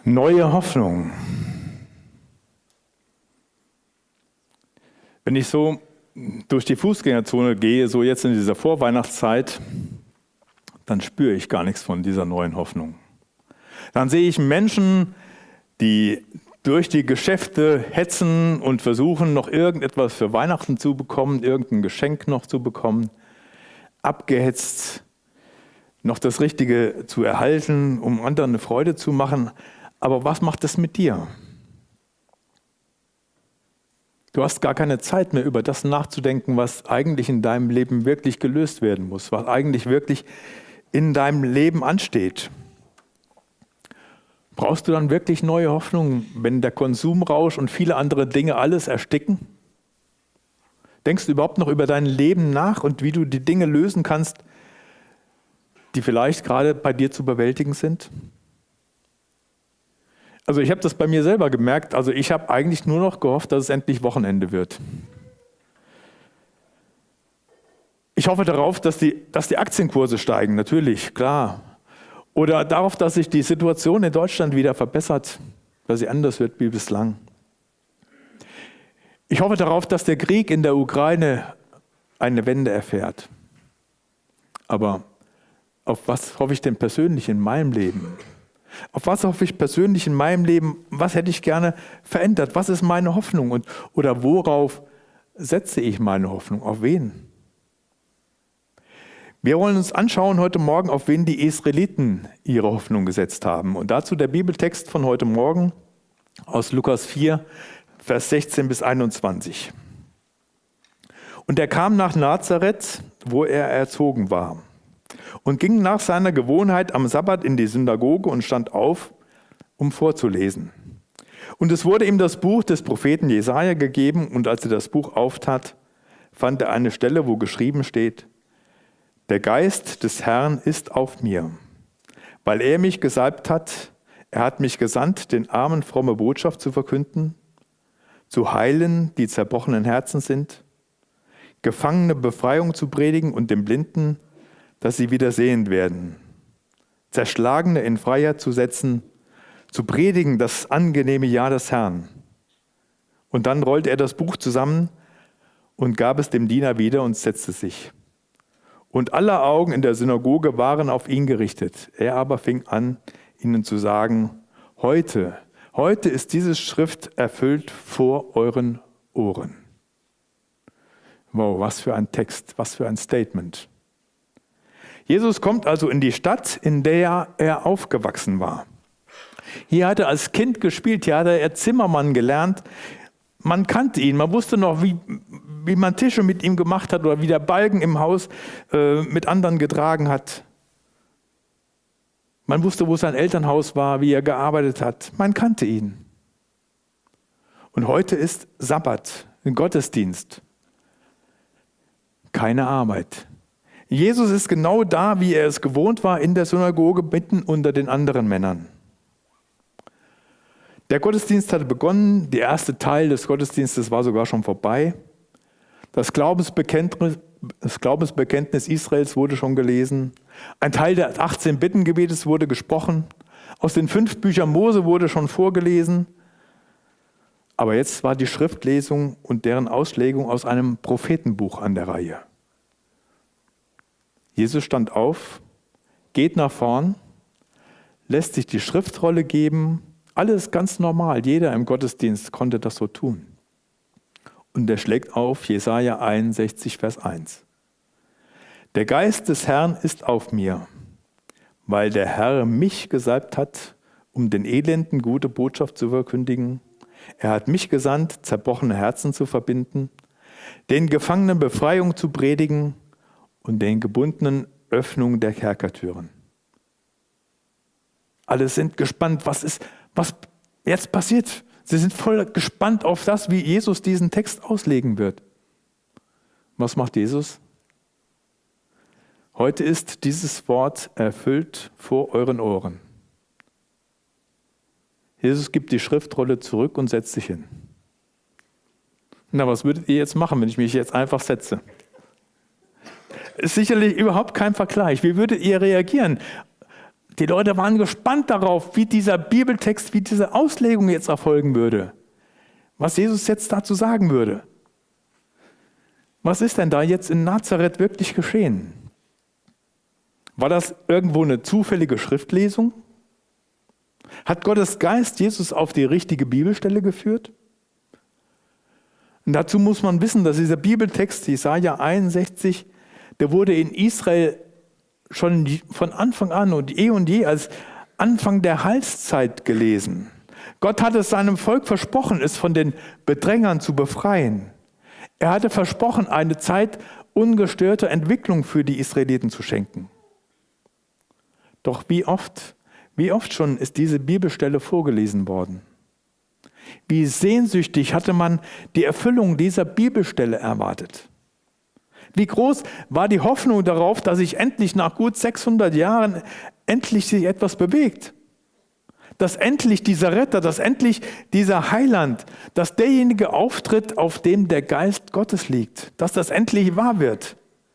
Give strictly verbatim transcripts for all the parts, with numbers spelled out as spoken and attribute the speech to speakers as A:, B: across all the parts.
A: Neue Hoffnung. Wenn ich so durch die Fußgängerzone gehe, so jetzt in dieser Vorweihnachtszeit, dann spüre ich gar nichts von dieser neuen Hoffnung. Dann sehe ich Menschen, die durch die Geschäfte hetzen und versuchen, noch irgendetwas für Weihnachten zu bekommen, irgendein Geschenk noch zu bekommen, abgehetzt, noch das Richtige zu erhalten, um anderen eine Freude zu machen. Aber was macht das mit dir? Du hast gar keine Zeit mehr, über das nachzudenken, was eigentlich in deinem Leben wirklich gelöst werden muss, was eigentlich wirklich in deinem Leben ansteht. Brauchst du dann wirklich neue Hoffnung, wenn der Konsumrausch und viele andere Dinge alles ersticken? Denkst du überhaupt noch über dein Leben nach und wie du die Dinge lösen kannst, die vielleicht gerade bei dir zu bewältigen sind? Also ich habe das bei mir selber gemerkt, also ich habe eigentlich nur noch gehofft, dass es endlich Wochenende wird. Ich hoffe darauf, dass die, dass die Aktienkurse steigen, natürlich, klar. Oder darauf, dass sich die Situation in Deutschland wieder verbessert, dass sie anders wird wie bislang. Ich hoffe darauf, dass der Krieg in der Ukraine eine Wende erfährt. Aber auf was hoffe ich denn persönlich in meinem Leben? Auf was hoffe ich persönlich in meinem Leben? Was hätte ich gerne verändert? Was ist meine Hoffnung? Und, oder worauf setze ich meine Hoffnung? Auf wen? Wir wollen uns anschauen heute Morgen, auf wen die Israeliten ihre Hoffnung gesetzt haben. Und dazu der Bibeltext von heute Morgen aus Lukas vier, Vers sechzehn bis einundzwanzig. Und er kam nach Nazareth, wo er erzogen war, und ging nach seiner Gewohnheit am Sabbat in die Synagoge und stand auf, um vorzulesen. Und es wurde ihm das Buch des Propheten Jesaja gegeben, und als er das Buch auftat, fand er eine Stelle, wo geschrieben steht: Der Geist des Herrn ist auf mir, weil er mich gesalbt hat. Er hat mich gesandt, den Armen fromme Botschaft zu verkünden, zu heilen, die zerbrochenen Herzen sind, Gefangene Befreiung zu predigen und den Blinden, dass sie wieder sehend werden, Zerschlagene in Freiheit zu setzen, zu predigen das angenehme Jahr des Herrn. Und dann rollte er das Buch zusammen und gab es dem Diener wieder und setzte sich. Und alle Augen in der Synagoge waren auf ihn gerichtet. Er aber fing an, ihnen zu sagen: Heute, heute ist diese Schrift erfüllt vor euren Ohren. Wow, was für ein Text, was für ein Statement. Jesus kommt also in die Stadt, in der er aufgewachsen war. Hier hat er als Kind gespielt, hier hat er Zimmermann gelernt. Man kannte ihn, man wusste noch, wie, wie man Tische mit ihm gemacht hat oder wie der Balken im Haus äh, mit anderen getragen hat. Man wusste, wo sein Elternhaus war, wie er gearbeitet hat. Man kannte ihn. Und heute ist Sabbat, ein Gottesdienst. Keine Arbeit. Jesus ist genau da, wie er es gewohnt war, in der Synagoge mitten unter den anderen Männern. Der Gottesdienst hatte begonnen, der erste Teil des Gottesdienstes war sogar schon vorbei. Das Glaubensbekenntnis, das Glaubensbekenntnis Israels wurde schon gelesen. Ein Teil des achtzehn Bittengebetes wurde gesprochen. Aus den fünf Büchern Mose wurde schon vorgelesen. Aber jetzt war die Schriftlesung und deren Auslegung aus einem Prophetenbuch an der Reihe. Jesus stand auf, geht nach vorn, lässt sich die Schriftrolle geben, alles ganz normal, jeder im Gottesdienst konnte das so tun. Und er schlägt auf Jesaja einundsechzig, Vers eins. Der Geist des Herrn ist auf mir, weil der Herr mich gesalbt hat, um den Elenden gute Botschaft zu verkündigen. Er hat mich gesandt, zerbrochene Herzen zu verbinden, den Gefangenen Befreiung zu predigen und den Gebundenen Öffnung der Kerkertüren. Alle sind gespannt, was ist, was jetzt passiert. Sie sind voll gespannt auf das, wie Jesus diesen Text auslegen wird. Was macht Jesus? Heute ist dieses Wort erfüllt vor euren Ohren. Jesus gibt die Schriftrolle zurück und setzt sich hin. Na, was würdet ihr jetzt machen, wenn ich mich jetzt einfach setze? Ist sicherlich überhaupt kein Vergleich. Wie würdet ihr reagieren? Die Leute waren gespannt darauf, wie dieser Bibeltext, wie diese Auslegung jetzt erfolgen würde. Was Jesus jetzt dazu sagen würde. Was ist denn da jetzt in Nazareth wirklich geschehen? War das irgendwo eine zufällige Schriftlesung? Hat Gottes Geist Jesus auf die richtige Bibelstelle geführt? Und dazu muss man wissen, dass dieser Bibeltext, Jesaja einundsechzig, der wurde in Israel schon von Anfang an und eh und je als Anfang der Heilszeit gelesen. Gott hat es seinem Volk versprochen, es von den Bedrängern zu befreien. Er hatte versprochen, eine Zeit ungestörter Entwicklung für die Israeliten zu schenken. Doch wie oft, wie oft schon ist diese Bibelstelle vorgelesen worden? Wie sehnsüchtig hatte man die Erfüllung dieser Bibelstelle erwartet? Wie groß war die Hoffnung darauf, dass sich endlich nach gut sechshundert Jahren endlich sich etwas bewegt? Dass endlich dieser Retter, dass endlich dieser Heiland, dass derjenige auftritt, auf dem der Geist Gottes liegt, dass das endlich wahr wird.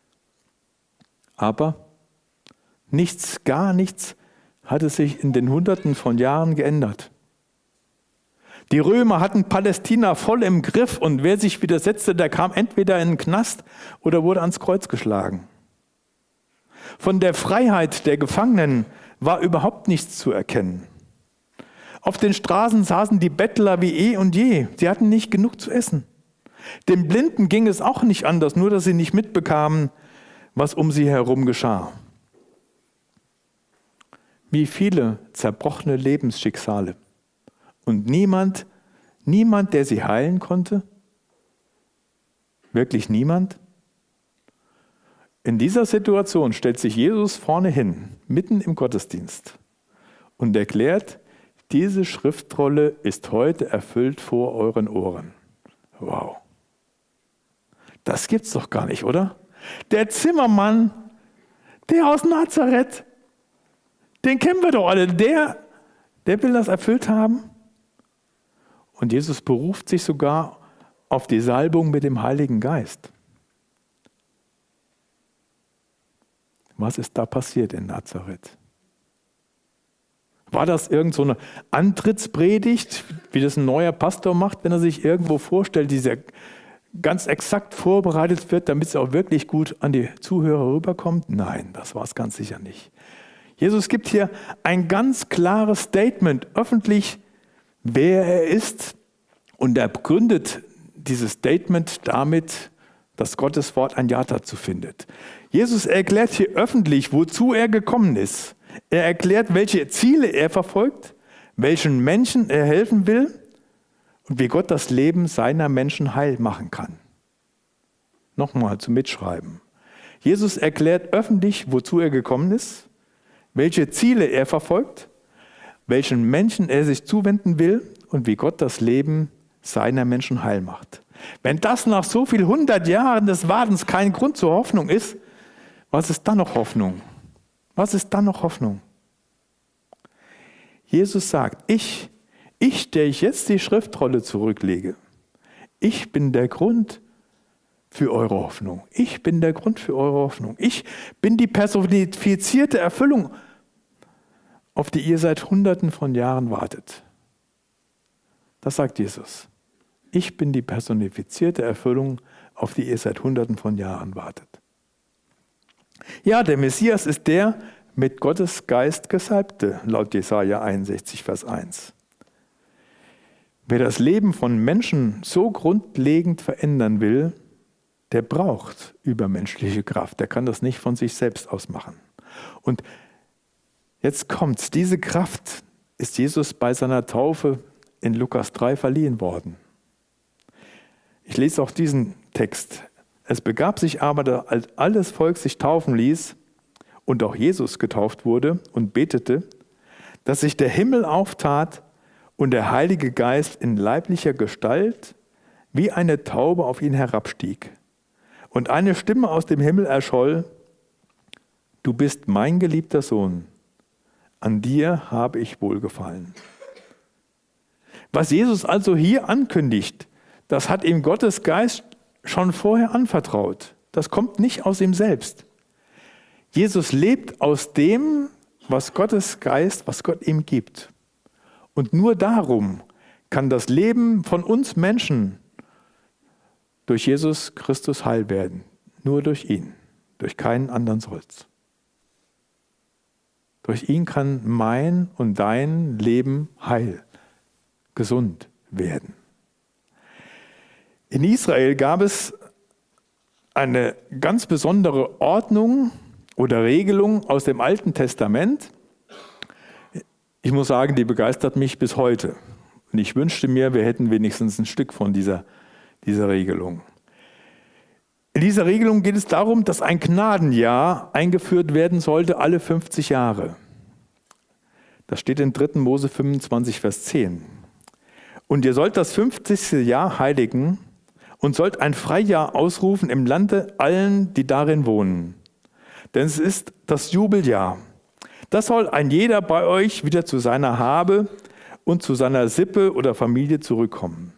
A: Aber nichts, gar nichts hatte sich in den Hunderten von Jahren geändert. Die Römer hatten Palästina voll im Griff und wer sich widersetzte, der kam entweder in den Knast oder wurde ans Kreuz geschlagen. Von der Freiheit der Gefangenen war überhaupt nichts zu erkennen. Auf den Straßen saßen die Bettler wie eh und je. Sie hatten nicht genug zu essen. Den Blinden ging es auch nicht anders, nur dass sie nicht mitbekamen, was um sie herum geschah. Wie viele zerbrochene Lebensschicksale. Und niemand, niemand, der sie heilen konnte? Wirklich niemand? In dieser Situation stellt sich Jesus vorne hin, mitten im Gottesdienst, und erklärt, diese Schriftrolle ist heute erfüllt vor euren Ohren. Wow. Das gibt's doch gar nicht, oder? Der Zimmermann, der aus Nazareth, den kennen wir doch alle, der, der will das erfüllt haben. Und Jesus beruft sich sogar auf die Salbung mit dem Heiligen Geist. Was ist da passiert in Nazareth? War das irgend so eine Antrittspredigt, wie das ein neuer Pastor macht, wenn er sich irgendwo vorstellt, die sehr ganz exakt vorbereitet wird, damit es auch wirklich gut an die Zuhörer rüberkommt? Nein, das war es ganz sicher nicht. Jesus gibt hier ein ganz klares Statement, öffentlich, wer er ist, und er begründet dieses Statement damit, dass Gottes Wort ein Ja dazu findet. Jesus erklärt hier öffentlich, wozu er gekommen ist. Er erklärt, welche Ziele er verfolgt, welchen Menschen er helfen will und wie Gott das Leben seiner Menschen heil machen kann. Nochmal zum Mitschreiben. Jesus erklärt öffentlich, wozu er gekommen ist, welche Ziele er verfolgt, welchen Menschen er sich zuwenden will und wie Gott das Leben seiner Menschen heil macht. Wenn das nach so viel hundert Jahren des Wartens kein Grund zur Hoffnung ist, was ist dann noch Hoffnung? Was ist dann noch Hoffnung? Jesus sagt, ich, ich, der ich jetzt die Schriftrolle zurücklege, ich bin der Grund für eure Hoffnung. Ich bin der Grund für eure Hoffnung. Ich bin die personifizierte Erfüllung, auf die ihr seit Hunderten von Jahren wartet. Das sagt Jesus. Ich bin die personifizierte Erfüllung, auf die ihr seit Hunderten von Jahren wartet. Ja, der Messias ist der mit Gottes Geist Gesalbte, laut Jesaja einundsechzig, Vers eins. Wer das Leben von Menschen so grundlegend verändern will, der braucht übermenschliche Kraft. Der kann das nicht von sich selbst aus machen. Und jetzt kommt's. Diese Kraft ist Jesus bei seiner Taufe in Lukas drei verliehen worden. Ich lese auch diesen Text. Es begab sich aber, als alles Volk sich taufen ließ und auch Jesus getauft wurde und betete, dass sich der Himmel auftat und der Heilige Geist in leiblicher Gestalt wie eine Taube auf ihn herabstieg. Und eine Stimme aus dem Himmel erscholl: Du bist mein geliebter Sohn, an dir habe ich wohlgefallen. Was Jesus also hier ankündigt, das hat ihm Gottes Geist schon vorher anvertraut. Das kommt nicht aus ihm selbst. Jesus lebt aus dem, was Gottes Geist, was Gott ihm gibt. Und nur darum kann das Leben von uns Menschen durch Jesus Christus heil werden. Nur durch ihn, durch keinen anderen soll's. Durch ihn kann mein und dein Leben heil, gesund werden. In Israel gab es eine ganz besondere Ordnung oder Regelung aus dem Alten Testament. Ich muss sagen, die begeistert mich bis heute. Und ich wünschte mir, wir hätten wenigstens ein Stück von dieser, dieser Regelung. In dieser Regelung geht es darum, dass ein Gnadenjahr eingeführt werden sollte alle fünfzig Jahre. Das steht in dritter Mose fünfundzwanzig, Vers zehn. Und ihr sollt das fünfzigste Jahr heiligen und sollt ein Freijahr ausrufen im Lande allen, die darin wohnen. Denn es ist das Jubeljahr. Das soll ein jeder bei euch wieder zu seiner Habe und zu seiner Sippe oder Familie zurückkommen.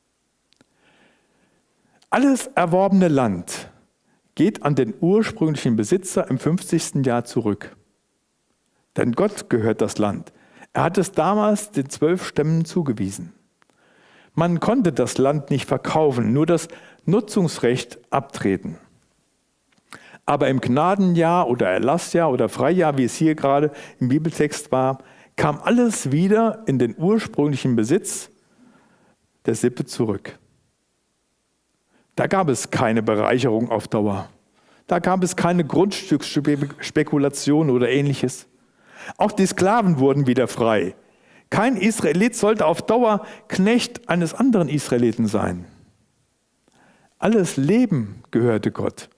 A: Alles erworbene Land geht an den ursprünglichen Besitzer im fünfzigsten Jahr zurück. Denn Gott gehört das Land. Er hat es damals den zwölf Stämmen zugewiesen. Man konnte das Land nicht verkaufen, nur das Nutzungsrecht abtreten. Aber im Gnadenjahr oder Erlassjahr oder Freijahr, wie es hier gerade im Bibeltext war, kam alles wieder in den ursprünglichen Besitz der Sippe zurück. Da gab es keine Bereicherung auf Dauer. Da gab es keine Grundstücksspekulation oder Ähnliches. Auch die Sklaven wurden wieder frei. Kein Israelit sollte auf Dauer Knecht eines anderen Israeliten sein. Alles Leben gehörte Gott.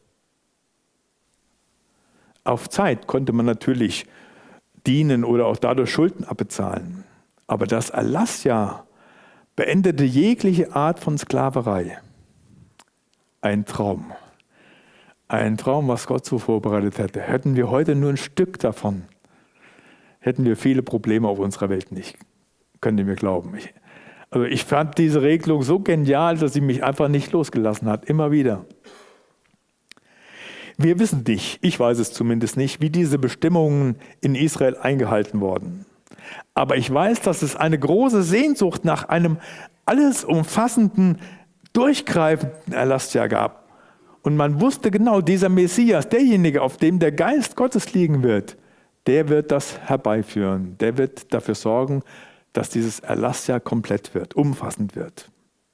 A: Auf Zeit konnte man natürlich dienen oder auch dadurch Schulden abbezahlen. Aber das Erlassjahr beendete jegliche Art von Sklaverei. Ein Traum. Ein Traum, was Gott so vorbereitet hätte. Hätten wir heute nur ein Stück davon, hätten wir viele Probleme auf unserer Welt nicht. Könnt ihr mir glauben. Ich, also ich fand diese Regelung so genial, dass sie mich einfach nicht losgelassen hat. Immer wieder. Wir wissen nicht, ich weiß es zumindest nicht, wie diese Bestimmungen in Israel eingehalten wurden. Aber ich weiß, dass es eine große Sehnsucht nach einem alles umfassenden, durchgreifenden Erlassjahr gab. Und man wusste genau, dieser Messias, derjenige, auf dem der Geist Gottes liegen wird, der wird das herbeiführen. Der wird dafür sorgen, dass dieses Erlassjahr komplett wird, umfassend wird.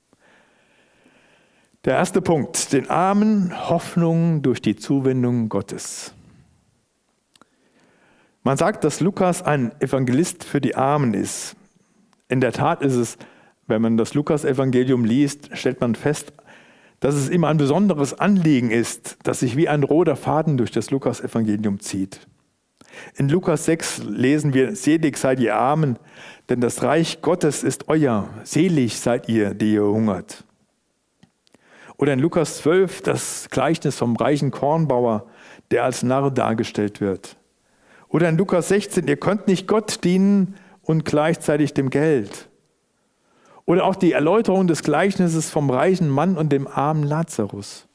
A: Der erste Punkt, den Armen Hoffnung durch die Zuwendung Gottes. Man sagt, dass Lukas ein Evangelist für die Armen ist. In der Tat ist es, wenn man das Lukas-Evangelium liest, stellt man fest, dass es ihm ein besonderes Anliegen ist, das sich wie ein roter Faden durch das Lukas-Evangelium zieht. In Lukas sechs lesen wir, selig seid ihr Armen, denn das Reich Gottes ist euer. Selig seid ihr, die ihr hungert. Oder in Lukas zwölf das Gleichnis vom reichen Kornbauer, der als Narr dargestellt wird. Oder in Lukas sechzehn, ihr könnt nicht Gott dienen und gleichzeitig dem Geld. Oder auch die Erläuterung des Gleichnisses vom reichen Mann und dem armen Lazarus.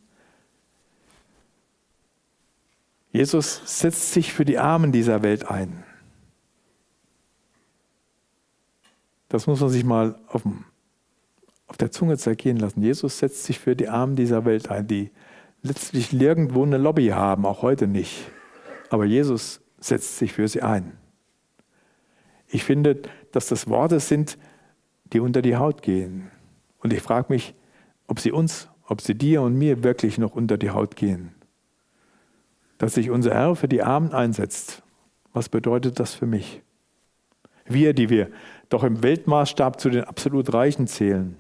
A: Jesus setzt sich für die Armen dieser Welt ein. Das muss man sich mal auf, dem, auf der Zunge zergehen lassen. Jesus setzt sich für die Armen dieser Welt ein, die letztlich nirgendwo eine Lobby haben, auch heute nicht. Aber Jesus setzt sich für sie ein. Ich finde, dass das Worte sind, die unter die Haut gehen. Und ich frage mich, ob sie uns, ob sie dir und mir wirklich noch unter die Haut gehen. Dass sich unser Herr für die Armen einsetzt. Was bedeutet das für mich? Wir, die wir doch im Weltmaßstab zu den absolut Reichen zählen.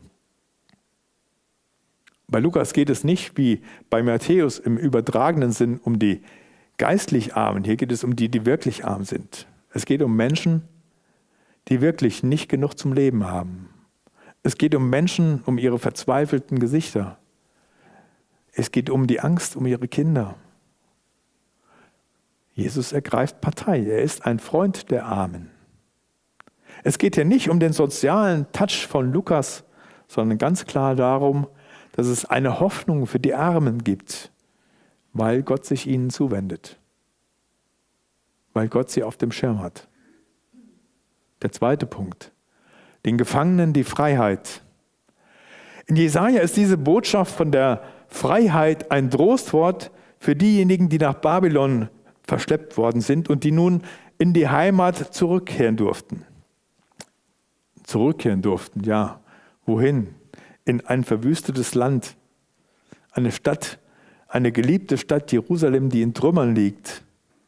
A: Bei Lukas geht es nicht wie bei Matthäus im übertragenen Sinn um die geistlich Armen. Hier geht es um die, die wirklich arm sind. Es geht um Menschen, die wirklich nicht genug zum Leben haben. Es geht um Menschen, um ihre verzweifelten Gesichter. Es geht um die Angst um ihre Kinder. Jesus ergreift Partei. Er ist ein Freund der Armen. Es geht hier nicht um den sozialen Touch von Lukas, sondern ganz klar darum, dass es eine Hoffnung für die Armen gibt, weil Gott sich ihnen zuwendet. weil Gott sie auf dem Schirm hat. Der zweite Punkt, den Gefangenen die Freiheit. In Jesaja ist diese Botschaft von der Freiheit ein Trostwort für diejenigen, die nach Babylon verschleppt worden sind und die nun in die Heimat zurückkehren durften. Zurückkehren durften, ja. Wohin? In ein verwüstetes Land. Eine Stadt, eine geliebte Stadt Jerusalem, die in Trümmern liegt.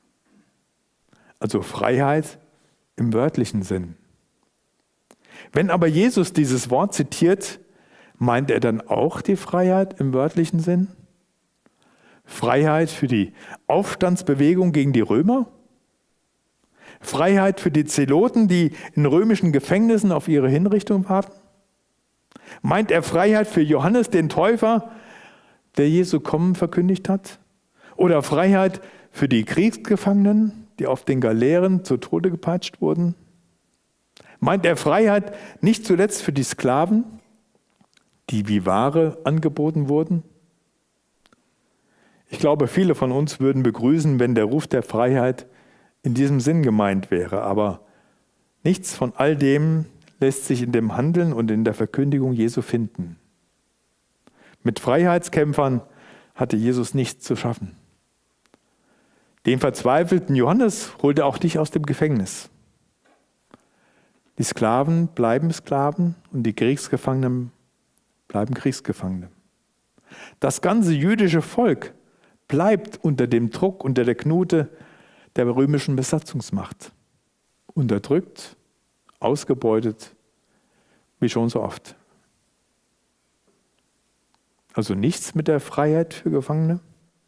A: Also Freiheit im wörtlichen Sinn. Wenn aber Jesus dieses Wort zitiert, meint er dann auch die Freiheit im wörtlichen Sinn? Freiheit für die Aufstandsbewegung gegen die Römer? Freiheit für die Zeloten, die in römischen Gefängnissen auf ihre Hinrichtung warten? Meint er Freiheit für Johannes den Täufer, der Jesu Kommen verkündigt hat? Oder Freiheit für die Kriegsgefangenen, die auf den Galeeren zu Tode gepeitscht wurden? Meint er Freiheit nicht zuletzt für die Sklaven, die wie Ware angeboten wurden? Ich glaube, viele von uns würden begrüßen, wenn der Ruf der Freiheit in diesem Sinn gemeint wäre, aber nichts von all dem lässt sich in dem Handeln und in der Verkündigung Jesu finden. Mit Freiheitskämpfern hatte Jesus nichts zu schaffen. Den verzweifelten Johannes holte auch dich aus dem Gefängnis. Die Sklaven bleiben Sklaven und die Kriegsgefangenen bleiben Kriegsgefangene. Das ganze jüdische Volk bleibt unter dem Druck, unter der Knute der römischen Besatzungsmacht. Unterdrückt, ausgebeutet, wie schon so oft. Also nichts mit der Freiheit für Gefangene.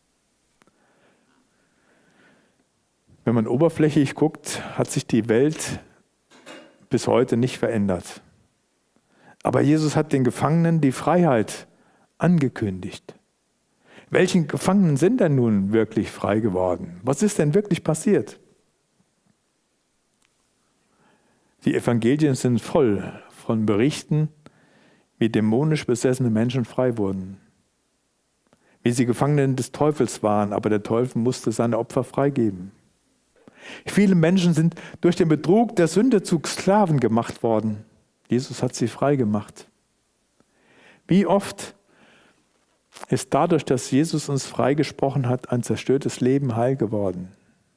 A: Wenn man oberflächlich guckt, hat sich die Welt bis heute nicht verändert. Aber Jesus hat den Gefangenen die Freiheit angekündigt. Welchen Gefangenen sind denn nun wirklich frei geworden? Was ist denn wirklich passiert? Die Evangelien sind voll von Berichten, wie dämonisch besessene Menschen frei wurden. Wie sie Gefangenen des Teufels waren, aber der Teufel musste seine Opfer freigeben. Viele Menschen sind durch den Betrug der Sünde zu Sklaven gemacht worden. Jesus hat sie frei gemacht. Wie oft ist dadurch, dass Jesus uns freigesprochen hat, ein zerstörtes Leben heil geworden?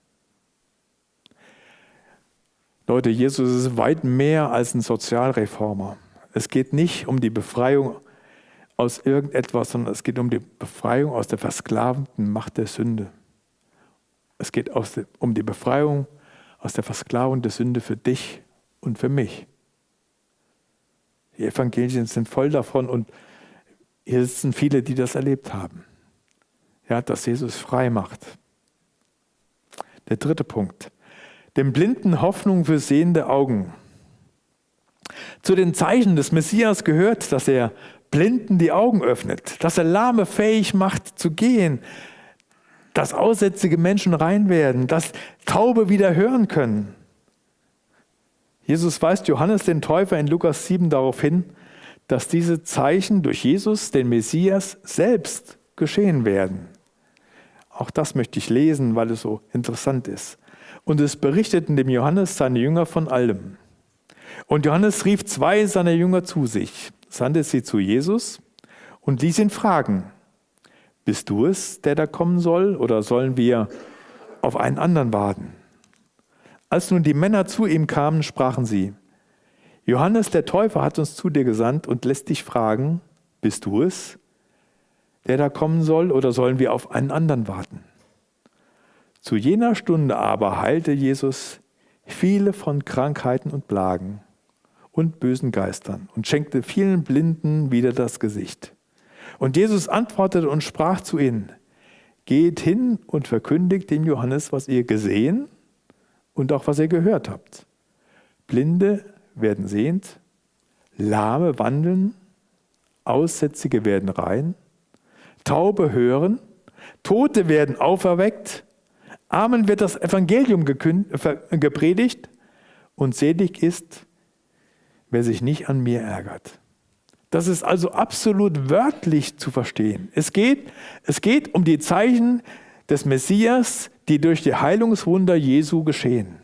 A: Leute, Jesus ist weit mehr als ein Sozialreformer. Es geht nicht um die Befreiung aus irgendetwas, sondern es geht um die Befreiung aus der versklavenden Macht der Sünde. Es geht aus der, um die Befreiung aus der Versklavung der Sünde für dich und für mich. Die Evangelien sind voll davon und hier sitzen viele, die das erlebt haben. Ja, dass Jesus frei macht. Der dritte Punkt. Dem Blinden Hoffnung für sehende Augen. Zu den Zeichen des Messias gehört, dass er Blinden die Augen öffnet, dass er Lahme fähig macht zu gehen, dass aussätzige Menschen rein werden, dass Taube wieder hören können. Jesus weist Johannes den Täufer in Lukas sieben darauf hin, dass diese Zeichen durch Jesus, den Messias, selbst geschehen werden. Auch das möchte ich lesen, weil es so interessant ist. Und es berichteten dem Johannes seine Jünger von allem. Und Johannes rief zwei seiner Jünger zu sich, sandte sie zu Jesus und ließ ihn fragen: Bist du es, der da kommen soll, oder sollen wir auf einen anderen warten? Als nun die Männer zu ihm kamen, sprachen sie: Johannes der Täufer hat uns zu dir gesandt und lässt dich fragen: Bist du es, der da kommen soll, oder sollen wir auf einen anderen warten? Zu jener Stunde aber heilte Jesus viele von Krankheiten und Plagen und bösen Geistern und schenkte vielen Blinden wieder das Gesicht. Und Jesus antwortete und sprach zu ihnen: Geht hin und verkündigt dem Johannes, was ihr gesehen und auch was ihr gehört habt. Blinde werden sehend, Lahme wandeln, Aussätzige werden rein, Taube hören, Tote werden auferweckt, Armen wird das Evangelium gepredigt und selig ist, wer sich nicht an mir ärgert. Das ist also absolut wörtlich zu verstehen. Es geht, es geht um die Zeichen, des Messias, die durch die Heilungswunder Jesu geschehen.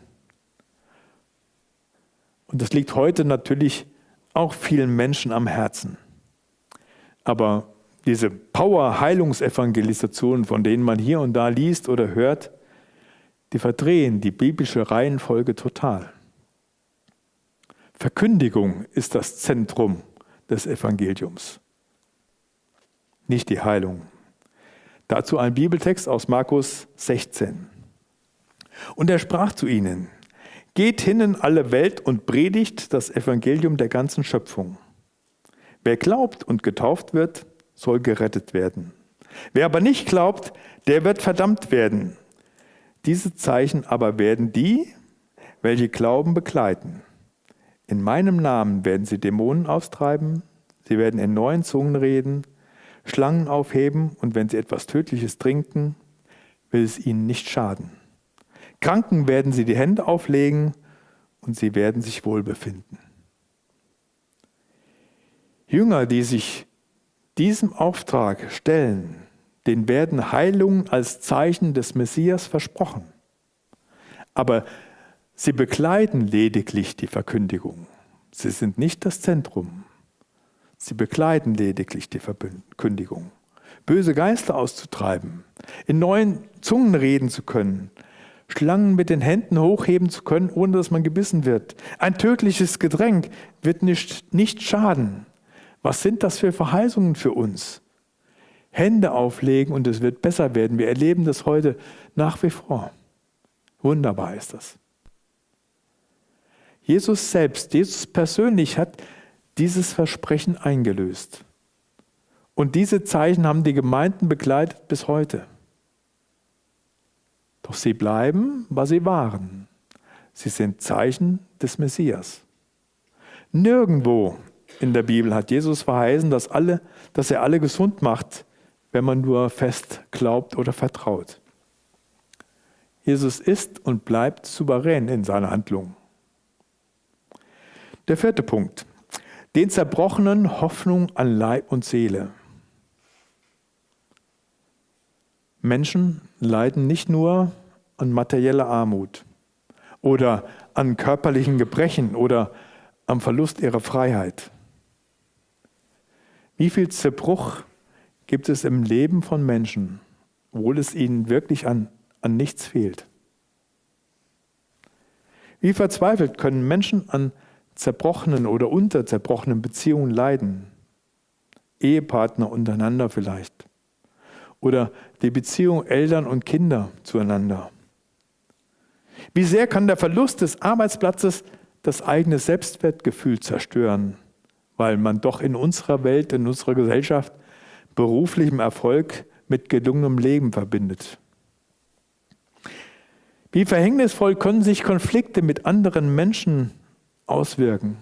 A: Und das liegt heute natürlich auch vielen Menschen am Herzen. Aber diese Power-Heilungsevangelisationen, von denen man hier und da liest oder hört, die verdrehen die biblische Reihenfolge total. Verkündigung ist das Zentrum des Evangeliums, nicht die Heilung. Dazu ein Bibeltext aus Markus sechzehn. Und er sprach zu ihnen: Geht hin in alle Welt und predigt das Evangelium der ganzen Schöpfung. Wer glaubt und getauft wird, soll gerettet werden. Wer aber nicht glaubt, der wird verdammt werden. Diese Zeichen aber werden die, welche glauben, begleiten. In meinem Namen werden sie Dämonen austreiben, sie werden in neuen Zungen reden, Schlangen aufheben und wenn sie etwas Tödliches trinken, will es ihnen nicht schaden. Kranken werden sie die Hände auflegen und sie werden sich wohl befinden. Jünger, die sich diesem Auftrag stellen, denen werden Heilungen als Zeichen des Messias versprochen. Aber sie begleiten lediglich die Verkündigung. Sie sind nicht das Zentrum. Sie begleiten lediglich die Verkündigung. Böse Geister auszutreiben, in neuen Zungen reden zu können, Schlangen mit den Händen hochheben zu können, ohne dass man gebissen wird. Ein tödliches Getränk wird nicht, nicht schaden. Was sind das für Verheißungen für uns? Hände auflegen und es wird besser werden. Wir erleben das heute nach wie vor. Wunderbar ist das. Jesus selbst, Jesus persönlich hat dieses Versprechen eingelöst. Und diese Zeichen haben die Gemeinden begleitet bis heute. Doch sie bleiben, was sie waren. Sie sind Zeichen des Messias. Nirgendwo in der Bibel hat Jesus verheißen, dass, alle, dass er alle gesund macht, wenn man nur fest glaubt oder vertraut. Jesus ist und bleibt souverän in seiner Handlung. Der vierte Punkt. Den Zerbrochenen Hoffnung an Leib und Seele. Menschen leiden nicht nur an materieller Armut oder an körperlichen Gebrechen oder am Verlust ihrer Freiheit. Wie viel Zerbruch gibt es im Leben von Menschen, obwohl es ihnen wirklich an, an nichts fehlt? Wie verzweifelt können Menschen an zerbrochenen oder unter zerbrochenen Beziehungen leiden? Ehepartner untereinander vielleicht. Oder die Beziehung Eltern und Kinder zueinander. Wie sehr kann der Verlust des Arbeitsplatzes das eigene Selbstwertgefühl zerstören, weil man doch in unserer Welt, in unserer Gesellschaft beruflichem Erfolg mit gelungenem Leben verbindet. Wie verhängnisvoll können sich Konflikte mit anderen Menschen auswirken?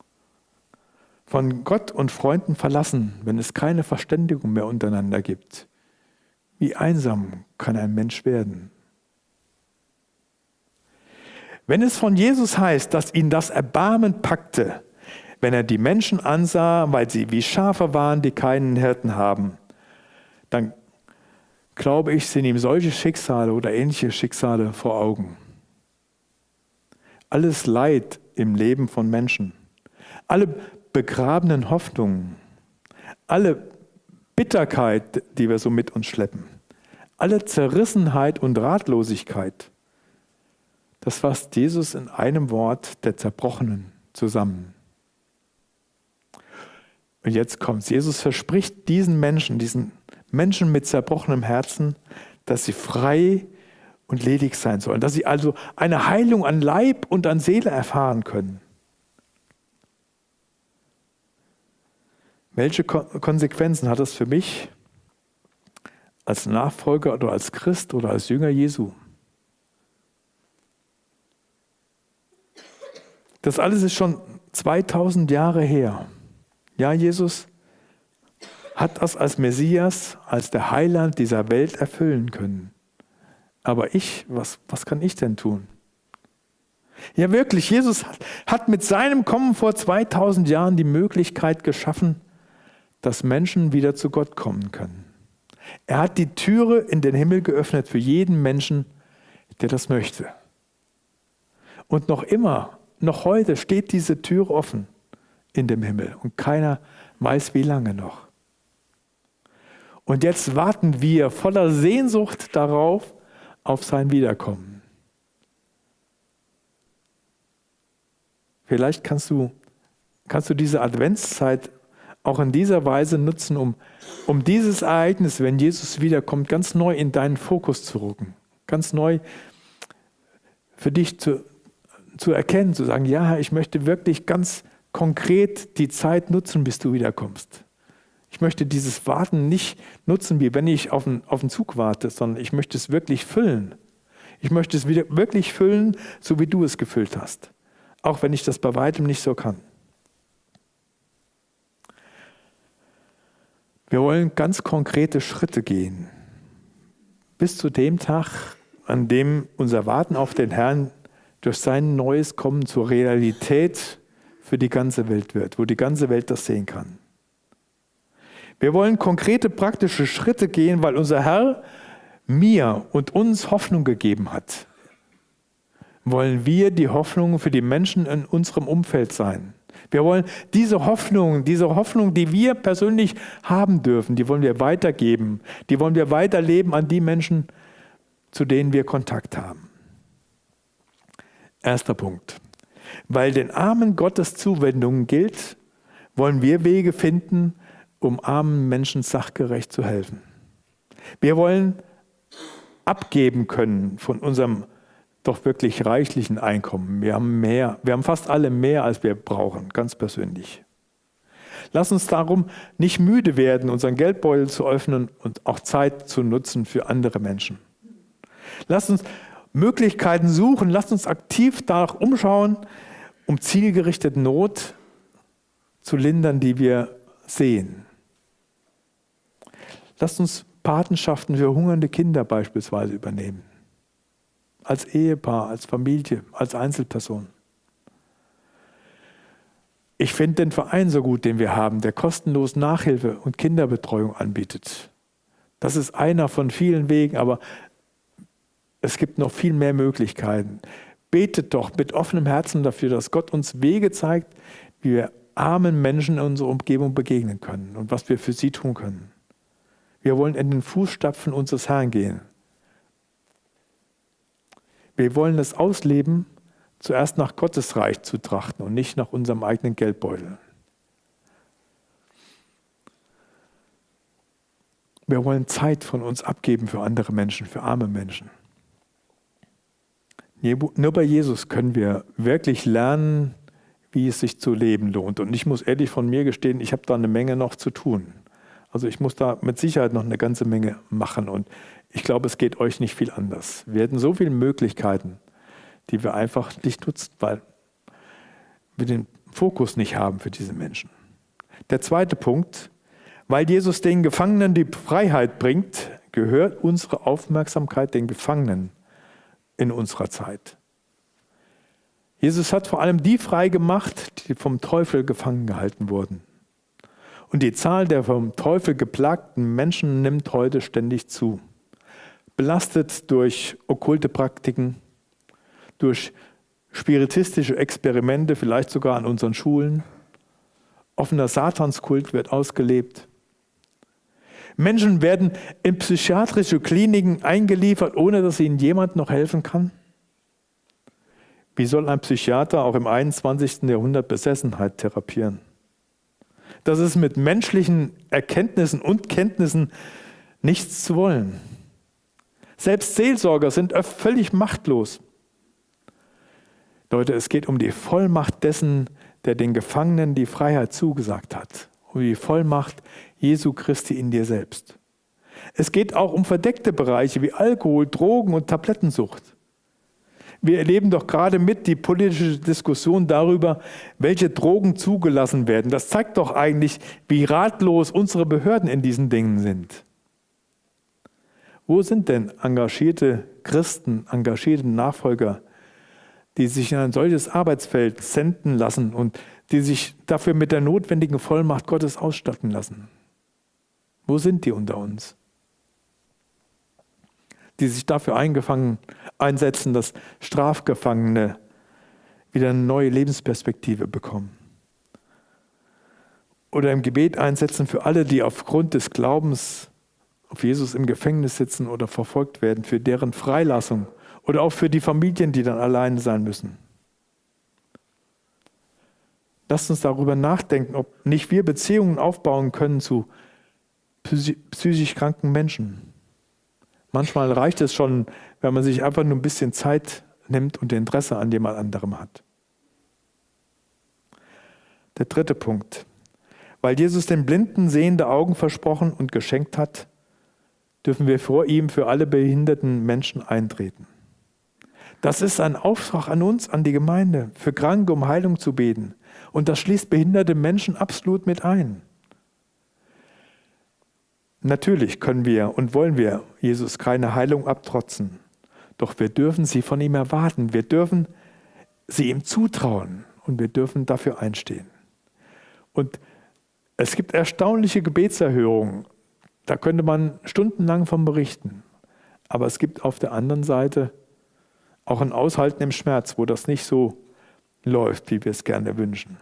A: Von Gott und Freunden verlassen, wenn es keine Verständigung mehr untereinander gibt. Wie einsam kann ein Mensch werden? Wenn es von Jesus heißt, dass ihn das Erbarmen packte, wenn er die Menschen ansah, weil sie wie Schafe waren, die keinen Hirten haben, dann glaube ich, sind ihm solche Schicksale oder ähnliche Schicksale vor Augen. Alles Leid im Leben von Menschen, alle begrabenen Hoffnungen, alle Bitterkeit, die wir so mit uns schleppen, alle Zerrissenheit und Ratlosigkeit, das fasst Jesus in einem Wort der Zerbrochenen zusammen. Und jetzt kommt Jesus verspricht diesen Menschen, diesen Menschen mit zerbrochenem Herzen, dass sie frei und ledig sein sollen, dass sie also eine Heilung an Leib und an Seele erfahren können. Welche Konsequenzen hat das für mich als Nachfolger oder als Christ oder als Jünger Jesu? Das alles ist schon zweitausend Jahre her. Ja, Jesus hat das als Messias, als der Heiland dieser Welt erfüllen können. Aber ich, was, was kann ich denn tun? Ja wirklich, Jesus hat mit seinem Kommen vor zweitausend Jahren die Möglichkeit geschaffen, dass Menschen wieder zu Gott kommen können. Er hat die Türe in den Himmel geöffnet für jeden Menschen, der das möchte. Und noch immer, noch heute steht diese Tür offen in dem Himmel und keiner weiß, wie lange noch. Und jetzt warten wir voller Sehnsucht darauf, auf sein Wiederkommen. Vielleicht kannst du, kannst du diese Adventszeit auch in dieser Weise nutzen, um, um dieses Ereignis, wenn Jesus wiederkommt, ganz neu in deinen Fokus zu rücken. Ganz neu für dich zu, zu erkennen, zu sagen, ja, ich möchte wirklich ganz konkret die Zeit nutzen, bis du wiederkommst. Ich möchte dieses Warten nicht nutzen, wie wenn ich auf einen, auf einen Zug warte, sondern ich möchte es wirklich füllen. Ich möchte es wieder wirklich füllen, so wie du es gefüllt hast. Auch wenn ich das bei weitem nicht so kann. Wir wollen ganz konkrete Schritte gehen. Bis zu dem Tag, an dem unser Warten auf den Herrn durch sein neues Kommen zur Realität für die ganze Welt wird, wo die ganze Welt das sehen kann. Wir wollen konkrete, praktische Schritte gehen, weil unser Herr mir und uns Hoffnung gegeben hat. Wollen wir die Hoffnung für die Menschen in unserem Umfeld sein. Wir wollen diese Hoffnung, diese Hoffnung, die wir persönlich haben dürfen, die wollen wir weitergeben. Die wollen wir weiterleben an die Menschen, zu denen wir Kontakt haben. Erster Punkt. Weil den Armen Gottes Zuwendung gilt, wollen wir Wege finden, um armen Menschen sachgerecht zu helfen. Wir wollen abgeben können von unserem doch wirklich reichlichen Einkommen. Wir haben mehr, wir haben fast alle mehr, als wir brauchen, ganz persönlich. Lass uns darum nicht müde werden, unseren Geldbeutel zu öffnen und auch Zeit zu nutzen für andere Menschen. Lass uns Möglichkeiten suchen, lass uns aktiv danach umschauen, um zielgerichtet Not zu lindern, die wir sehen. Lasst uns Patenschaften für hungernde Kinder beispielsweise übernehmen. Als Ehepaar, als Familie, als Einzelperson. Ich finde den Verein so gut, den wir haben, der kostenlos Nachhilfe und Kinderbetreuung anbietet. Das ist einer von vielen Wegen, aber es gibt noch viel mehr Möglichkeiten. Betet doch mit offenem Herzen dafür, dass Gott uns Wege zeigt, wie wir armen Menschen in unserer Umgebung begegnen können und was wir für sie tun können. Wir wollen in den Fußstapfen unseres Herrn gehen. Wir wollen es ausleben, zuerst nach Gottes Reich zu trachten und nicht nach unserem eigenen Geldbeutel. Wir wollen Zeit von uns abgeben für andere Menschen, für arme Menschen. Nur bei Jesus können wir wirklich lernen, wie es sich zu leben lohnt. Und ich muss ehrlich von mir gestehen, ich habe da eine Menge noch zu tun. Also ich muss da mit Sicherheit noch eine ganze Menge machen und ich glaube, es geht euch nicht viel anders. Wir hätten so viele Möglichkeiten, die wir einfach nicht nutzen, weil wir den Fokus nicht haben für diese Menschen. Der zweite Punkt, weil Jesus den Gefangenen die Freiheit bringt, gehört unsere Aufmerksamkeit den Gefangenen in unserer Zeit. Jesus hat vor allem die frei gemacht, die vom Teufel gefangen gehalten wurden. Und die Zahl der vom Teufel geplagten Menschen nimmt heute ständig zu. Belastet durch okkulte Praktiken, durch spiritistische Experimente, vielleicht sogar an unseren Schulen. Offener Satanskult wird ausgelebt. Menschen werden in psychiatrische Kliniken eingeliefert, ohne dass ihnen jemand noch helfen kann. Wie soll ein Psychiater auch im einundzwanzigsten Jahrhundert Besessenheit therapieren? Das ist mit menschlichen Erkenntnissen und Kenntnissen nichts zu wollen. Selbst Seelsorger sind oft völlig machtlos. Leute, es geht um die Vollmacht dessen, der den Gefangenen die Freiheit zugesagt hat. Um die Vollmacht Jesu Christi in dir selbst. Es geht auch um verdeckte Bereiche wie Alkohol, Drogen und Tablettensucht. Wir erleben doch gerade mit die politische Diskussion darüber, welche Drogen zugelassen werden. Das zeigt doch eigentlich, wie ratlos unsere Behörden in diesen Dingen sind. Wo sind denn engagierte Christen, engagierte Nachfolger, die sich in ein solches Arbeitsfeld senden lassen und die sich dafür mit der notwendigen Vollmacht Gottes ausstatten lassen? Wo sind die unter uns? die sich dafür eingefangen, einsetzen, dass Strafgefangene wieder eine neue Lebensperspektive bekommen. Oder im Gebet einsetzen für alle, die aufgrund des Glaubens auf Jesus im Gefängnis sitzen oder verfolgt werden, für deren Freilassung oder auch für die Familien, die dann alleine sein müssen. Lasst uns darüber nachdenken, ob nicht wir Beziehungen aufbauen können zu psychisch kranken Menschen. Manchmal reicht es schon, wenn man sich einfach nur ein bisschen Zeit nimmt und Interesse an jemand anderem hat. Der dritte Punkt. Weil Jesus den Blinden sehende Augen versprochen und geschenkt hat, dürfen wir vor ihm für alle behinderten Menschen eintreten. Das ist ein Auftrag an uns, an die Gemeinde, für Kranke um Heilung zu beten. Und das schließt behinderte Menschen absolut mit ein. Natürlich können wir und wollen wir Jesus keine Heilung abtrotzen. Doch wir dürfen sie von ihm erwarten. Wir dürfen sie ihm zutrauen und wir dürfen dafür einstehen. Und es gibt erstaunliche Gebetserhörungen. Da könnte man stundenlang von berichten. Aber es gibt auf der anderen Seite auch ein Aushalten im Schmerz, wo das nicht so läuft, wie wir es gerne wünschen.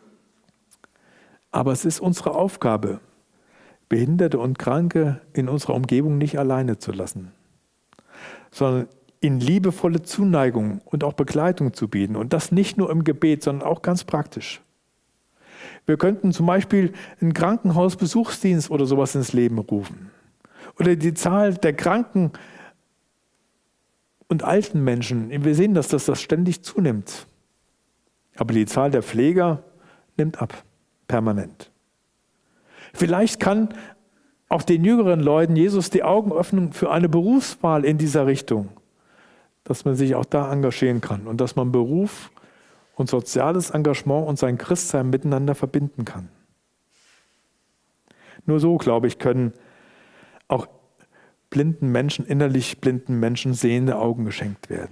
A: Aber es ist unsere Aufgabe, Behinderte und Kranke in unserer Umgebung nicht alleine zu lassen, sondern ihnen liebevolle Zuneigung und auch Begleitung zu bieten. Und das nicht nur im Gebet, sondern auch ganz praktisch. Wir könnten zum Beispiel einen Krankenhausbesuchsdienst oder sowas ins Leben rufen. Oder die Zahl der Kranken und alten Menschen. Wir sehen, dass das, das ständig zunimmt. Aber die Zahl der Pfleger nimmt ab, permanent. Vielleicht kann auch den jüngeren Leuten Jesus die Augen öffnen für eine Berufswahl in dieser Richtung, dass man sich auch da engagieren kann und dass man Beruf und soziales Engagement und sein Christsein miteinander verbinden kann. Nur so, glaube ich, können auch blinden Menschen, innerlich blinden Menschen sehende Augen geschenkt werden.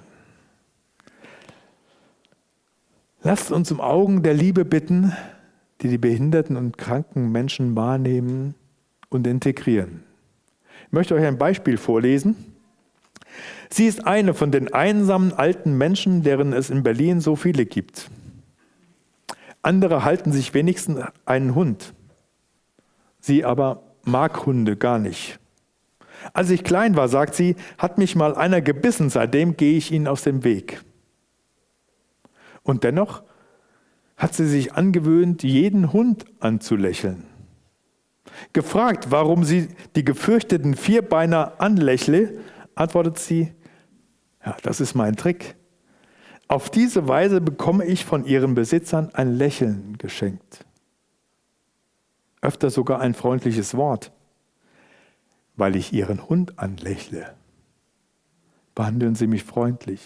A: Lasst uns um Augen der Liebe bitten, die die behinderten und kranken Menschen wahrnehmen und integrieren. Ich möchte euch ein Beispiel vorlesen. Sie ist eine von den einsamen alten Menschen, deren es in Berlin so viele gibt. Andere halten sich wenigstens einen Hund. Sie aber mag Hunde gar nicht. Als ich klein war, sagt sie, hat mich mal einer gebissen, seitdem gehe ich ihnen aus dem Weg. Und dennoch hat sie sich angewöhnt, jeden Hund anzulächeln. Gefragt, warum sie die gefürchteten Vierbeiner anlächle, antwortet sie, ja, das ist mein Trick. Auf diese Weise bekomme ich von ihren Besitzern ein Lächeln geschenkt. Öfter sogar ein freundliches Wort, weil ich ihren Hund anlächle. Behandeln Sie mich freundlich.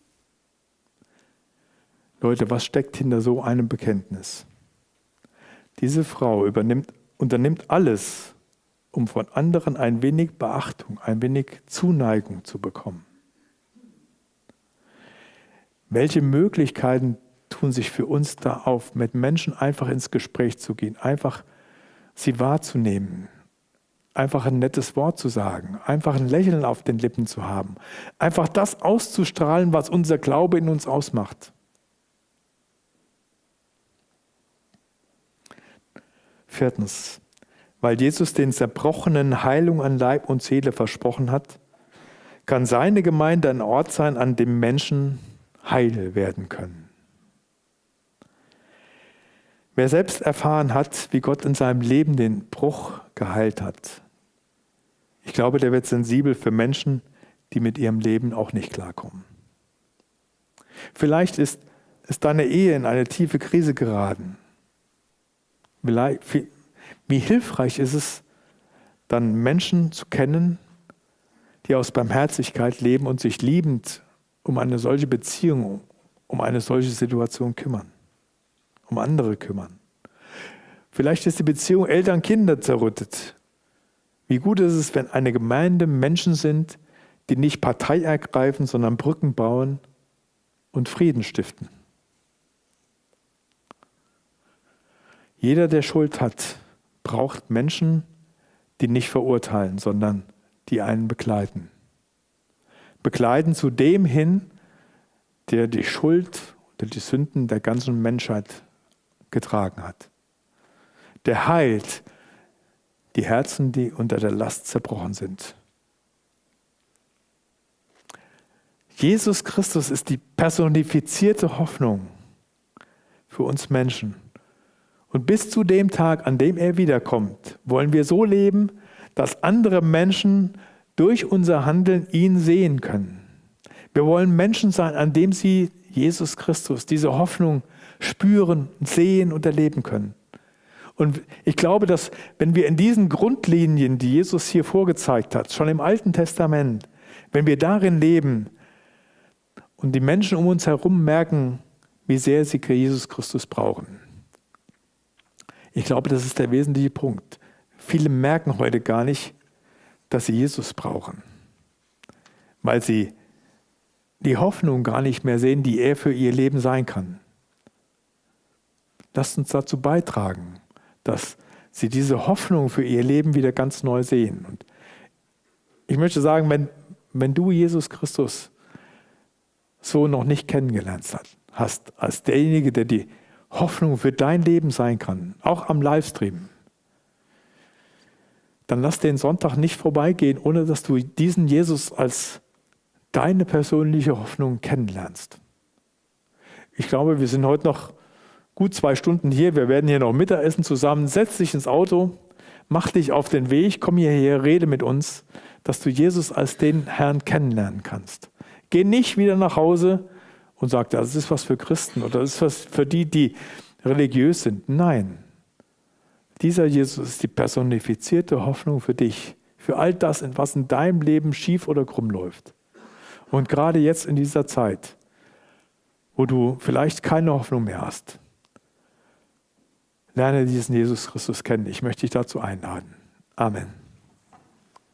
A: Leute, was steckt hinter so einem Bekenntnis? Diese Frau übernimmt, unternimmt alles, um von anderen ein wenig Beachtung, ein wenig Zuneigung zu bekommen. Welche Möglichkeiten tun sich für uns da auf, mit Menschen einfach ins Gespräch zu gehen, einfach sie wahrzunehmen, einfach ein nettes Wort zu sagen, einfach ein Lächeln auf den Lippen zu haben, einfach das auszustrahlen, was unser Glaube in uns ausmacht. Viertens, weil Jesus den Zerbrochenen Heilung an Leib und Seele versprochen hat, kann seine Gemeinde ein Ort sein, an dem Menschen heil werden können. Wer selbst erfahren hat, wie Gott in seinem Leben den Bruch geheilt hat, ich glaube, der wird sensibel für Menschen, die mit ihrem Leben auch nicht klarkommen. Vielleicht ist, ist deine Ehe in eine tiefe Krise geraten. Wie hilfreich ist es, dann Menschen zu kennen, die aus Barmherzigkeit leben und sich liebend um eine solche Beziehung, um eine solche Situation kümmern, um andere kümmern. Vielleicht ist die Beziehung Eltern-Kinder zerrüttet. Wie gut ist es, wenn eine Gemeinde Menschen sind, die nicht Partei ergreifen, sondern Brücken bauen und Frieden stiften. Jeder, der Schuld hat, braucht Menschen, die nicht verurteilen, sondern die einen begleiten. begleiten zu dem hin, der die Schuld oder die Sünden der ganzen Menschheit getragen hat. Der heilt die Herzen, die unter der Last zerbrochen sind. Jesus Christus ist die personifizierte Hoffnung für uns Menschen. Und bis zu dem Tag, an dem er wiederkommt, wollen wir so leben, dass andere Menschen durch unser Handeln ihn sehen können. Wir wollen Menschen sein, an dem sie Jesus Christus, diese Hoffnung spüren, sehen und erleben können. Und ich glaube, dass wenn wir in diesen Grundlinien, die Jesus hier vorgezeigt hat, schon im Alten Testament, wenn wir darin leben und die Menschen um uns herum merken, wie sehr sie Jesus Christus brauchen. Ich glaube, das ist der wesentliche Punkt. Viele merken heute gar nicht, dass sie Jesus brauchen, weil sie die Hoffnung gar nicht mehr sehen, die er für ihr Leben sein kann. Lasst uns dazu beitragen, dass sie diese Hoffnung für ihr Leben wieder ganz neu sehen. Und ich möchte sagen, wenn, wenn du Jesus Christus so noch nicht kennengelernt hast, als derjenige, der die Hoffnung für dein Leben sein kann, auch am Livestream, dann lass den Sonntag nicht vorbeigehen, ohne dass du diesen Jesus als deine persönliche Hoffnung kennenlernst. Ich glaube, wir sind heute noch gut zwei Stunden hier, wir werden hier noch Mittagessen zusammen, setz dich ins Auto, mach dich auf den Weg, komm hierher, rede mit uns, dass du Jesus als den Herrn kennenlernen kannst. Geh nicht wieder nach Hause und sag, das ist was für Christen oder das ist was für die, die religiös sind. Nein, dieser Jesus ist die personifizierte Hoffnung für dich, für all das, was in deinem Leben schief oder krumm läuft. Und gerade jetzt in dieser Zeit, wo du vielleicht keine Hoffnung mehr hast, lerne diesen Jesus Christus kennen. Ich möchte dich dazu einladen. Amen.